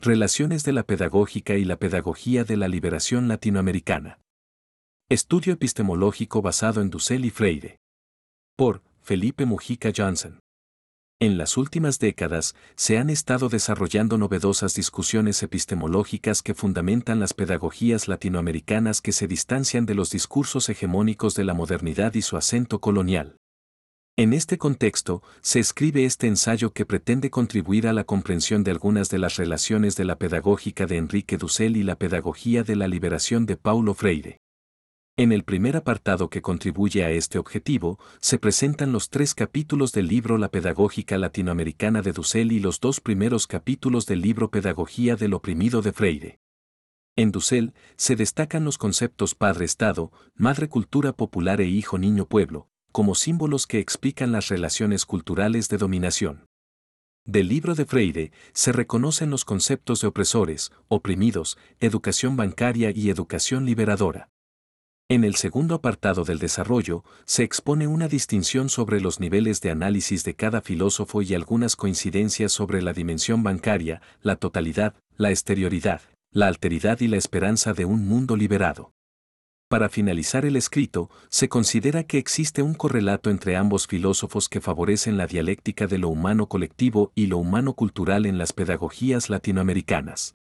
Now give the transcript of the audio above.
Relaciones de la pedagógica y la pedagogía de la liberación latinoamericana. Estudio epistemológico basado en Dussel y Freire. Por Felipe Mujica Johnson. En las últimas décadas se han estado desarrollando novedosas discusiones epistemológicas que fundamentan las pedagogías latinoamericanas que se distancian de los discursos hegemónicos de la modernidad y su acento colonial. En este contexto, se escribe este ensayo que pretende contribuir a la comprensión de algunas de las relaciones de la pedagógica de Enrique Dussel y la pedagogía de la liberación de Paulo Freire. En el primer apartado que contribuye a este objetivo, se presentan los 3 capítulos del libro La Pedagógica Latinoamericana de Dussel y los 2 primeros capítulos del libro Pedagogía del Oprimido de Freire. En Dussel se destacan los conceptos padre-estado, madre-cultura popular e hijo-niño-pueblo, como símbolos que explican las relaciones culturales de dominación. Del libro de Freire se reconocen los conceptos de opresores, oprimidos, educación bancaria y educación liberadora. En el segundo apartado del desarrollo, se expone una distinción sobre los niveles de análisis de cada filósofo y algunas coincidencias sobre la dimensión bancaria, la totalidad, la exterioridad, la alteridad y la esperanza de un mundo liberado. Para finalizar el escrito, se considera que existe un correlato entre ambos filósofos que favorecen la dialéctica de lo humano colectivo y lo humano cultural en las pedagogías latinoamericanas.